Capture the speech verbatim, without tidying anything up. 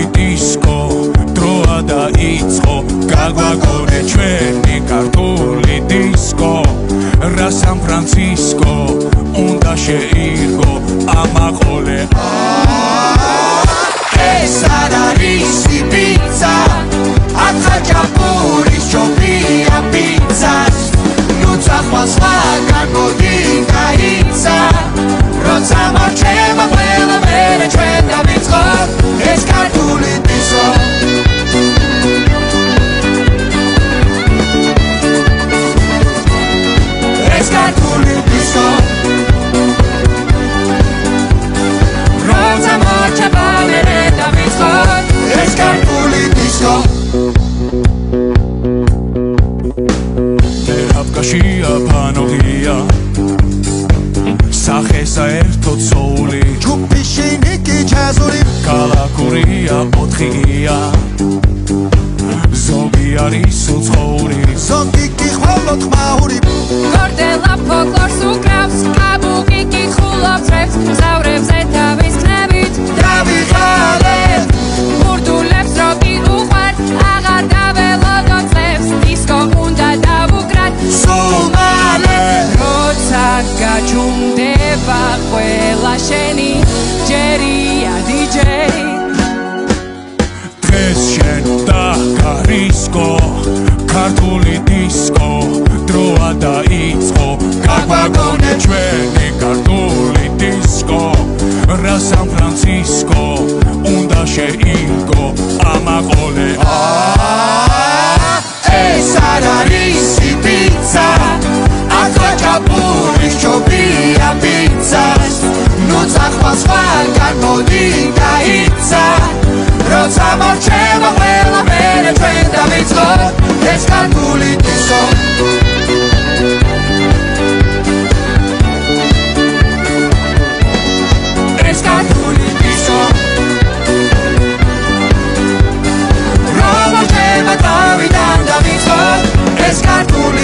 ქართული დისკო დროა დაიწყო გაგვაგონე ჩვენი ქართული დისკო რა სან ფრანცისკო უნდა შეირგო ამაყოლე ეს არ არის პიცა ათაჭაპურის ჯობია პიცას ნუ წახვალ სხვაგან მოდი გაიცა როცა მარჩება ყველა მერე ჩვენ დავიწყოთ ეს ქართული დისკო ეს ქართული დისკო როცა მარჩება მერე დავიწყოთ ეს ქართული დისკო დეაფკაშია ფანოგია სახე საერთოდ სოული ჯგუფი შენიკი ჯაზური კალაკურია ოთხია ზოგი არის უცხოური ზოგი კი ხოლოდ ხმაური გორდელა ფოლკლორს უკრავს კაბუკი კი ხულობს რეპს მგზავრებზე თავის ქნებით დავიღალეთ ბურდულებს როკი უყვართ აღარ დაველოდოთ წლებს დისკო უნდა დავუკრათ სულ მალე როცა გაჩუმდება ყველა შენი ჯერია დიჯეი დღეს შენ დაგარისკო ქართული დისკო დროა დაიწყო გაგვაგონე ჩვენი ქართული დისკო რა სან ფრანცისკო უნდა შეირგო ამაყოლე ეს არ არის პიცა ათაჭაპურის ჯობია პიცას ნუ წახვალ სხვაგან მოდი გაიცა როცა მარჩება ყველა მერე ჩვენ დავიწყოთ ეს ქართული დისკო ეს ქართული დისკო რა მარჩება თავიდან დავიწყოთ ეს ქართული